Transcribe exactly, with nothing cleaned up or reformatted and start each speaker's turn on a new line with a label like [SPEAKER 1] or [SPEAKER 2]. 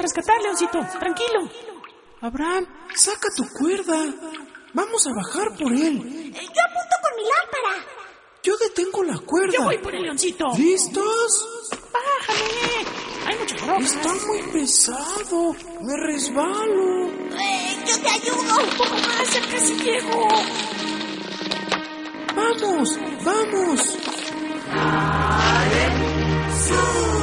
[SPEAKER 1] rescatar, Leoncito. Tranquilo.
[SPEAKER 2] Abraham, saca tu cuerda. Vamos a bajar por él.
[SPEAKER 3] Yo apunto con mi lámpara.
[SPEAKER 2] Yo detengo la cuerda.
[SPEAKER 1] Yo voy por el Leoncito.
[SPEAKER 2] ¿Listos?
[SPEAKER 1] Bájame. Hay muchas rocas.
[SPEAKER 2] Está muy pesado. Me resbalo.
[SPEAKER 3] Eh, yo te ayudo.
[SPEAKER 1] Un poco más, ya casi llego.
[SPEAKER 2] Vamos, vamos.
[SPEAKER 3] ¡Sube!